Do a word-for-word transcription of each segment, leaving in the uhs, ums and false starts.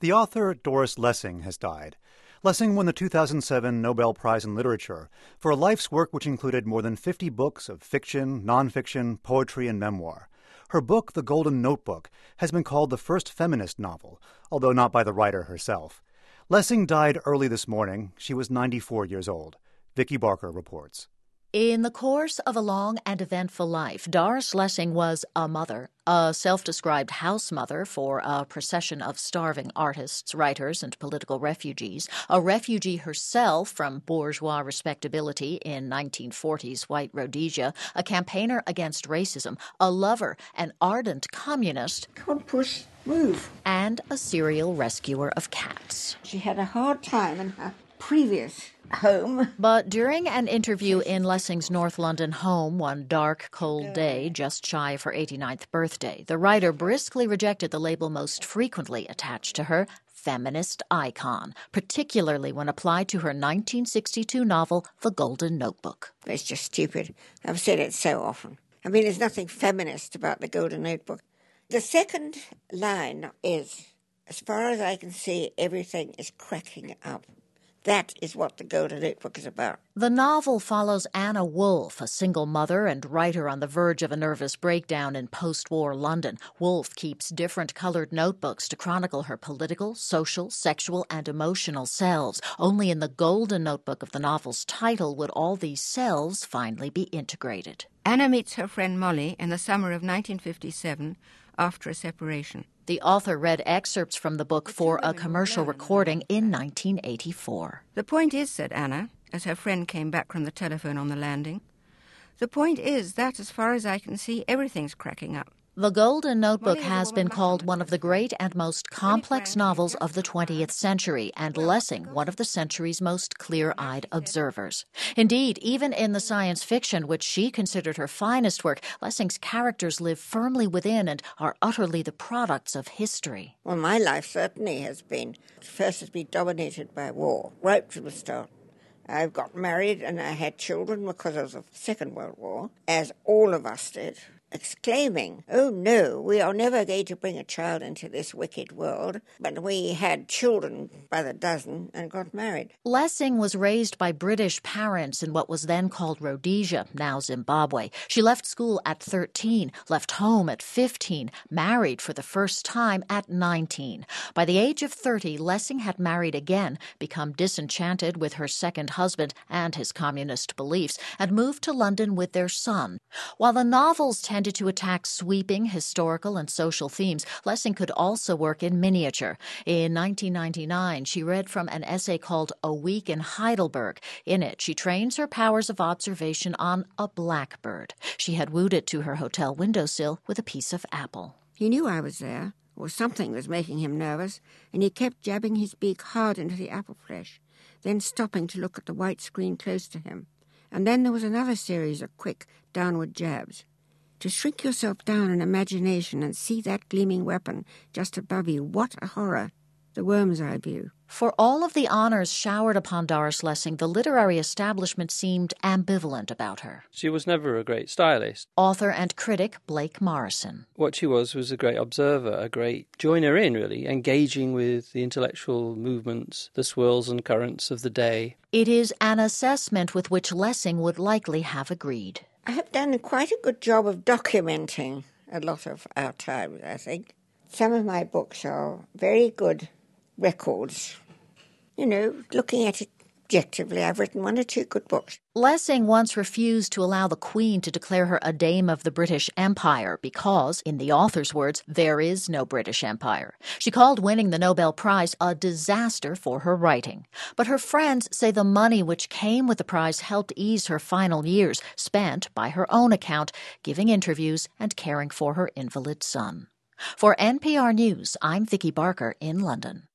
The author Doris Lessing has died. Lessing won the two thousand seven Nobel Prize in Literature for a life's work which included more than fifty books of fiction, nonfiction, poetry, and memoir. Her book, The Golden Notebook, has been called the first feminist novel, although not by the writer herself. Lessing died early this morning. She was ninety-four years old. Vicki Barker reports. In the course of a long and eventful life, Doris Lessing was a mother, a self-described house mother for a procession of starving artists, writers, and political refugees, a refugee herself from bourgeois respectability in nineteen forties white Rhodesia, a campaigner against racism, a lover, an ardent communist, Come on, push, move, and a serial rescuer of cats. She had a hard time in her previous home. But during an interview in Lessing's North London home one dark, cold day, just shy of her eighty-ninth birthday, the writer briskly rejected the label most frequently attached to her, feminist icon, particularly when applied to her nineteen sixty-two novel, The Golden Notebook. It's just stupid. I've said it so often. I mean, there's nothing feminist about The Golden Notebook. The second line is, as far as I can see, everything is cracking up. That is what The Golden Notebook is about. The novel follows Anna Wolfe, a single mother and writer on the verge of a nervous breakdown in post-war London. Wolfe keeps different colored notebooks to chronicle her political, social, sexual, and emotional selves. Only in the Golden Notebook of the novel's title would all these selves finally be integrated. Anna meets her friend Molly in the summer of nineteen fifty-seven after a separation. The author read excerpts from the book for a commercial recording in nineteen eighty-four. The point is, said Anna, as her friend came back from the telephone on the landing, the point is that, as far as I can see, everything's cracking up. The Golden Notebook has been called one of the great and most complex novels of the twentieth century, and Lessing one of the century's most clear-eyed observers. Indeed, even in the science fiction, which she considered her finest work, Lessing's characters live firmly within and are utterly the products of history. Well, my life certainly has been, first has been dominated by war, right from the start. I've got married and I had children because of the Second World War, as all of us did, exclaiming, oh no, we are never going to bring a child into this wicked world. But we had children by the dozen and got married. Lessing was raised by British parents in what was then called Rhodesia, now Zimbabwe. She left school at thirteen, left home at fifteen, married for the first time at nineteen. By the age of thirty, Lessing had married again, become disenchanted with her second husband and his communist beliefs, and moved to London with their son. While the novels tended to attack sweeping historical and social themes, Lessing could also work in miniature. In nineteen ninety-nine, she read from an essay called A Week in Heidelberg. In it, she trains her powers of observation on a blackbird. She had wooed it to her hotel windowsill with a piece of apple. He knew I was there, or something was making him nervous, and he kept jabbing his beak hard into the apple flesh, then stopping to look at the white screen close to him. And then there was another series of quick, downward jabs. To shrink yourself down in imagination and see that gleaming weapon just above you, what a horror! The worm's eye view. For all of the honors showered upon Doris Lessing, the literary establishment seemed ambivalent about her. She was never a great stylist. Author and critic Blake Morrison. What she was was a great observer, a great joiner in, really, engaging with the intellectual movements, the swirls and currents of the day. It is an assessment with which Lessing would likely have agreed. I have done quite a good job of documenting a lot of our times, I think. Some of my books are very good records. You know, looking at it objectively, I've written one or two good books. Lessing once refused to allow the Queen to declare her a dame of the British Empire because, in the author's words, there is no British Empire. She called winning the Nobel Prize a disaster for her writing. But her friends say the money which came with the prize helped ease her final years, spent, by her own account, giving interviews and caring for her invalid son. For N P R News, I'm Vicki Barker in London.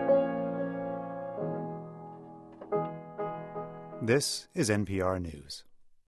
This is N P R News.